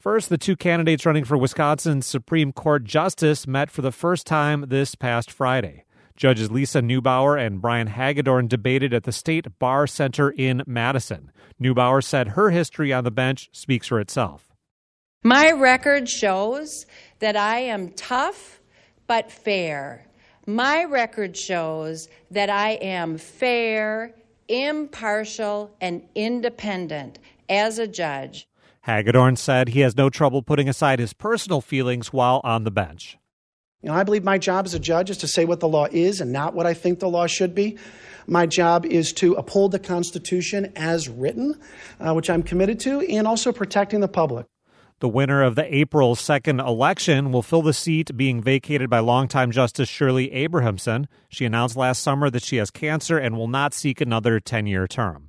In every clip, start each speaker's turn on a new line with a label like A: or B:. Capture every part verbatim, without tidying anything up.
A: First, the two candidates running for Wisconsin's Supreme Court Justice met for the first time this past Friday. Judges Lisa Neubauer and Brian Hagedorn debated at the State Bar Center in Madison. Neubauer said her history on the bench speaks for itself.
B: My record shows that I am tough but fair. My record shows that I am fair, impartial, and independent as a judge.
A: Hagedorn said he has no trouble putting aside his personal feelings while on the bench.
C: You know, I believe my job as a judge is to say what the law is and not what I think the law should be. My job is to uphold the Constitution as written, uh, which I'm committed to, and also protecting the public.
A: The winner of the April second election will fill the seat being vacated by longtime Justice Shirley Abrahamson. She announced last summer that she has cancer and will not seek another ten-year term.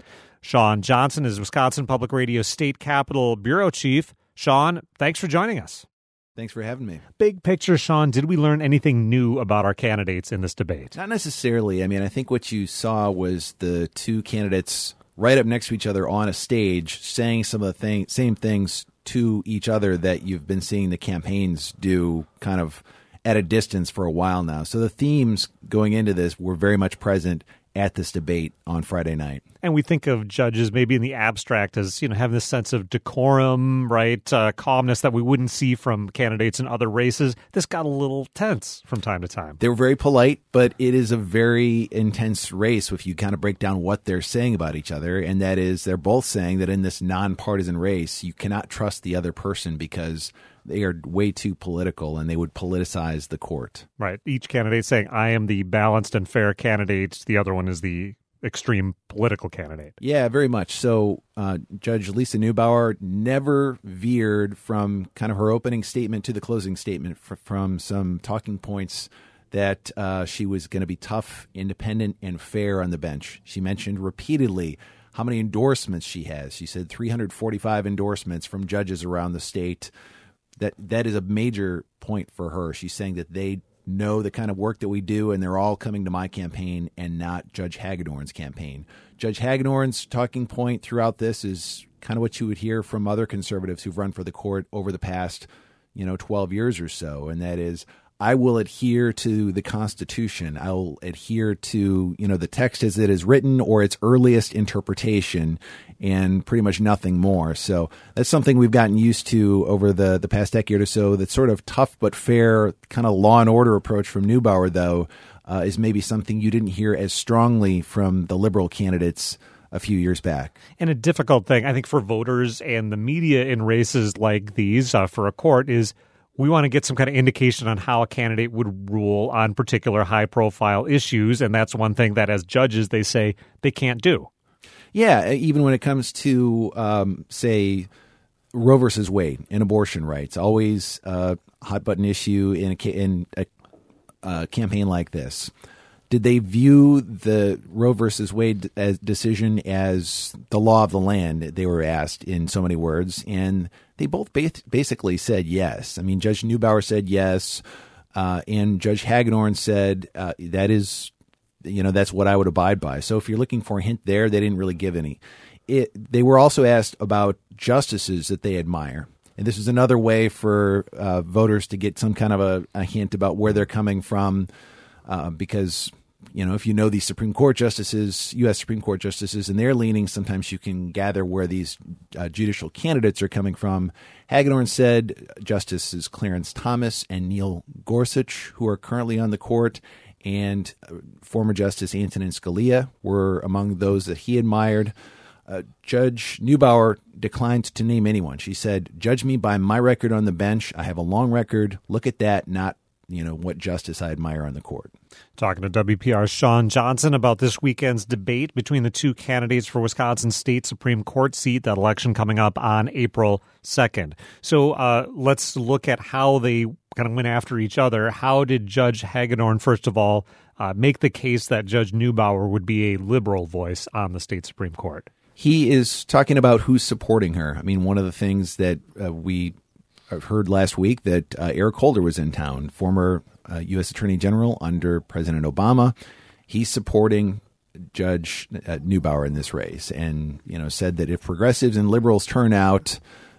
A: Sean Johnson is Wisconsin Public Radio's State Capitol Bureau Chief. Sean, thanks for joining us.
D: Thanks for having me.
A: Big picture, Sean, did we learn anything new about our candidates in this debate?
D: Not necessarily. I mean, I think what you saw was the two candidates right up next to each other on a stage saying some of the thing, same things to each other that you've been seeing the campaigns do kind of at a distance for a while now. So the themes going into this were very much present at this debate on Friday night.
A: And we think of judges maybe in the abstract as, you know, having this sense of decorum, right, uh, calmness that we wouldn't see from candidates in other races. This got a little tense from time to time.
D: They were very polite, but it is a very intense race if you kind of break down what they're saying about each other. And that is they're both saying that in this nonpartisan race, you cannot trust the other person because they are way too political and they would politicize the court.
A: Right. Each candidate saying, I am the balanced and fair candidate. The other one is the extreme political candidate.
D: Yeah, very much. So uh, Judge Lisa Neubauer never veered from kind of her opening statement to the closing statement f- from some talking points that uh, she was going to be tough, independent, and fair on the bench. She mentioned repeatedly how many endorsements she has. She said three hundred forty-five endorsements from judges around the state. That that is a major point for her. She's saying that they know the kind of work that we do, and they're all coming to my campaign and not Judge Hagedorn's campaign. Judge Hagedorn's talking point throughout this is kind of what you would hear from other conservatives who've run for the court over the past, you know, twelve years or so, and that is, I will adhere to the Constitution. I will adhere to, you know, the text as it is written or its earliest interpretation and pretty much nothing more. So that's something we've gotten used to over the, the past decade or so. That sort of tough but fair kind of law and order approach from Neubauer, though, uh, is maybe something you didn't hear as strongly from the liberal candidates a few years back.
A: And a difficult thing, I think, for voters and the media in races like these uh, for a court is we want to get some kind of indication on how a candidate would rule on particular high-profile issues, and that's one thing that as judges they say they can't do.
D: Yeah, even when it comes to, um, say, Roe versus Wade and abortion rights, always a hot-button issue in a, in a uh, campaign like this. Did they view the Roe versus Wade as decision as the law of the land? They were asked in so many words, and they both ba- basically said yes. I mean, Judge Neubauer said yes, uh, and Judge Hagedorn said uh, that is, you know, that's what I would abide by. So if you're looking for a hint there, they didn't really give any. It, they were also asked about justices that they admire. And this is another way for uh, voters to get some kind of a, a hint about where they're coming from. Uh, because, you know, if you know these Supreme Court justices, U S Supreme Court justices, and their leanings, sometimes you can gather where these uh, judicial candidates are coming from. Hagedorn said Justices Clarence Thomas and Neil Gorsuch, who are currently on the court, and uh, former Justice Antonin Scalia were among those that he admired. Uh, Judge Neubauer declined to name anyone. She said, judge me by my record on the bench. I have a long record. Look at that, not you know, what justice I admire on the court.
A: Talking to W P R's Sean Johnson about this weekend's debate between the two candidates for Wisconsin State Supreme Court seat, that election coming up on April second. So uh, let's look at how they kind of went after each other. How did Judge Hagedorn, first of all, uh, make the case that Judge Neubauer would be a liberal voice on the state Supreme Court?
D: He is talking about who's supporting her. I mean, one of the things that uh, we I've heard last week that uh, Eric Holder was in town, former uh, U S Attorney General under President Obama. He's supporting Judge uh, Neubauer in this race, and you know said that if progressives and liberals turn out,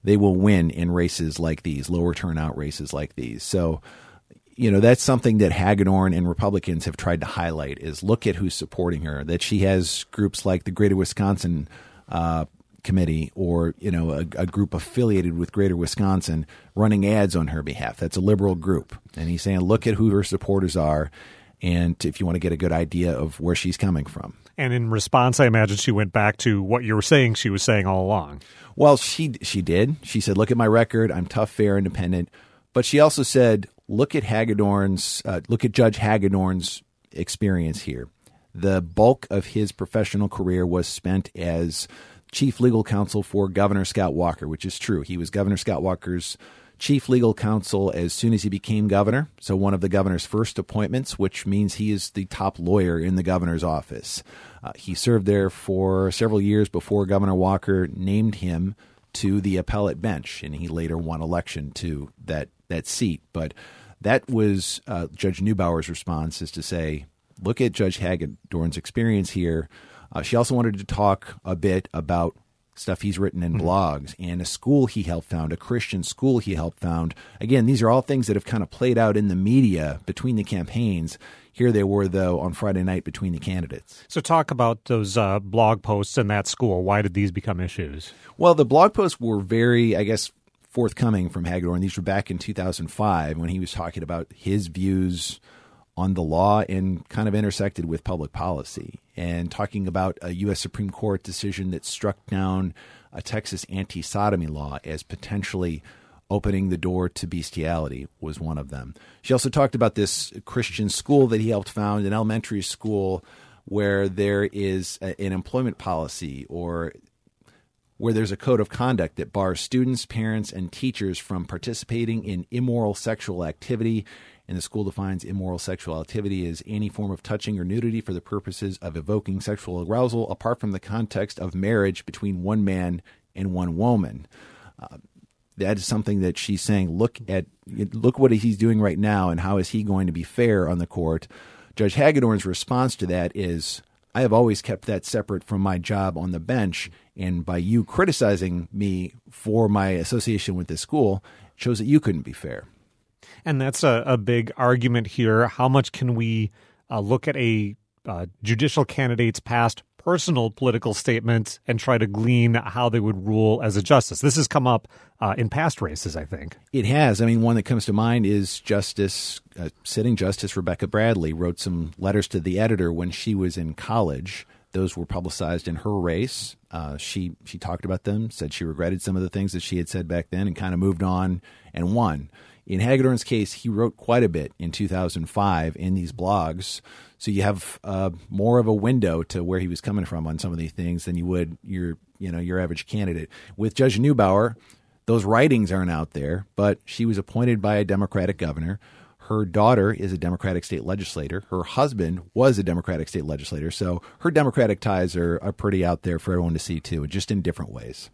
D: they will win in races like these, lower turnout races like these. So, you know, that's something that Hagedorn and Republicans have tried to highlight is look at who's supporting her, that she has groups like the Greater Wisconsin uh, Committee or, you know, a, a group affiliated with Greater Wisconsin running ads on her behalf. That's a liberal group. And he's saying, look at who her supporters are. And if you want to get a good idea of where she's coming from.
A: And in response, I imagine she went back to what you were saying she was saying all along.
D: Well, she she did. She said, look at my record. I'm tough, fair, independent. But she also said, look at Hagedorn's, uh, look at Judge Hagedorn's experience here. The bulk of his professional career was spent as chief legal counsel for Governor Scott Walker, which is true. He was Governor Scott Walker's chief legal counsel as soon as he became governor. So one of the governor's first appointments, which means he is the top lawyer in the governor's office. Uh, he served there for several years before Governor Walker named him to the appellate bench, and he later won election to that, that seat. But that was uh, Judge Neubauer's response, is to say, look at Judge Hagedorn's experience here. Uh, she also wanted to talk a bit about stuff he's written in blogs and a school he helped found, a Christian school he helped found. Again, these are all things that have kind of played out in the media between the campaigns. Here they were, though, on Friday night between the candidates.
A: So talk about those uh, blog posts in that school. Why did these become issues?
D: Well, the blog posts were very, I guess, forthcoming from Hagedorn. These were back in two thousand five when he was talking about his views on the law and kind of intersected with public policy, and talking about a U S Supreme Court decision that struck down a Texas anti-sodomy law as potentially opening the door to bestiality was one of them. She also talked about this Christian school that he helped found, an elementary school where there is a, an employment policy or where there's a code of conduct that bars students, parents, and teachers from participating in immoral sexual activity. And the school defines immoral sexual activity as any form of touching or nudity for the purposes of evoking sexual arousal apart from the context of marriage between one man and one woman. Uh, that is something that she's saying, look at look what he's doing right now and how is he going to be fair on the court. Judge Hagedorn's response to that is, I have always kept that separate from my job on the bench, and by you criticizing me for my association with this school, it shows that you couldn't be fair.
A: And that's a, a big argument here. How much can we uh, look at a uh, judicial candidate's past personal political statements and try to glean how they would rule as a justice? This has come up uh, in past races, I think.
D: It has. I mean, one that comes to mind is Justice, uh, sitting Justice Rebecca Bradley wrote some letters to the editor when she was in college. Those were publicized in her race. Uh, she she talked about them, said she regretted some of the things that she had said back then, and kind of moved on and won. In Hagedorn's case, he wrote quite a bit in two thousand five in these blogs. So you have uh, more of a window to where he was coming from on some of these things than you would your you know your average candidate. With Judge Neubauer, those writings aren't out there, but she was appointed by a Democratic governor. Her daughter is a Democratic state legislator. Her husband was a Democratic state legislator. So her Democratic ties are, are pretty out there for everyone to see, too, just in different ways.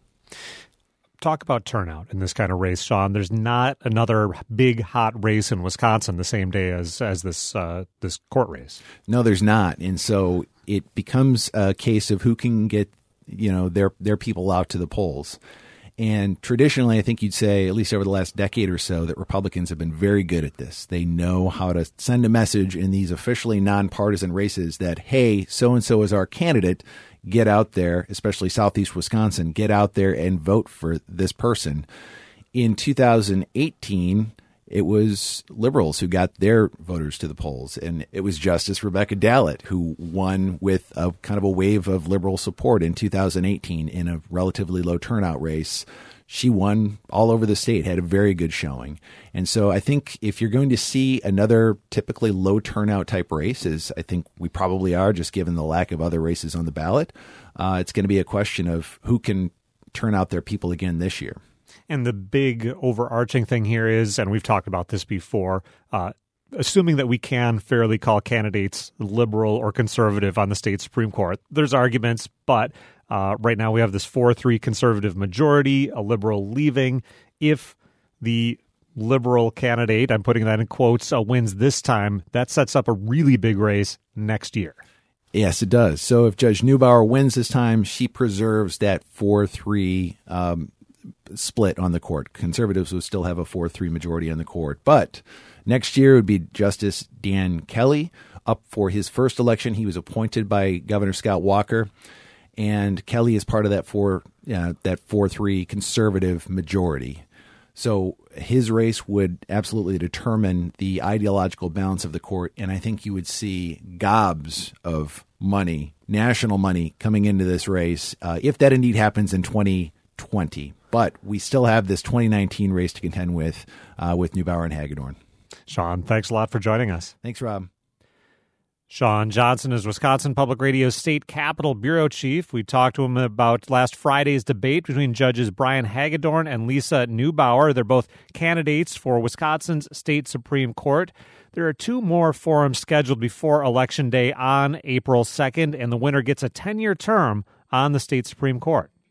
A: Talk about turnout in this kind of race, Sean. There's not another big hot race in Wisconsin the same day as as this uh, this court race.
D: No, there's not, and so it becomes a case of who can get you know their their people out to the polls. And traditionally, I think you'd say, at least over the last decade or so, that Republicans have been very good at this. They know how to send a message in these officially nonpartisan races that, hey, so-and-so is our candidate. Get out there, especially Southeast Wisconsin, get out there and vote for this person. In two thousand eighteen, it was liberals who got their voters to the polls, and it was Justice Rebecca Dallett who won with a kind of a wave of liberal support in two thousand eighteen in a relatively low turnout race. She won all over the state, had a very good showing. And so I think if you're going to see another typically low turnout type race, as I think we probably are just given the lack of other races on the ballot, uh, it's going to be a question of who can turn out their people again this year.
A: And the big overarching thing here is, and we've talked about this before, uh, assuming that we can fairly call candidates liberal or conservative on the state Supreme Court, there's arguments, but uh, right now we have this four three conservative majority, a liberal leaving. If the liberal candidate, I'm putting that in quotes, uh, wins this time, that sets up a really big race next year.
D: Yes, it does. So if Judge Neubauer wins this time, she preserves that four three um split on the court. Conservatives would still have a four three majority on the court. But next year it would be Justice Dan Kelly up for his first election. He was appointed by Governor Scott Walker, and Kelly is part of that four uh, that four three conservative majority. So his race would absolutely determine the ideological balance of the court, and I think you would see gobs of money, national money, coming into this race, uh, if that indeed happens in twenty twenty. But we still have this twenty nineteen race to contend with, uh, with Neubauer and Hagedorn.
A: Sean, thanks a lot for joining us.
D: Thanks, Rob.
A: Sean Johnson is Wisconsin Public Radio's State Capitol Bureau Chief. We talked to him about last Friday's debate between Judges Brian Hagedorn and Lisa Neubauer. They're both candidates for Wisconsin's State Supreme Court. There are two more forums scheduled before Election Day on April second, and the winner gets a ten-year term on the State Supreme Court.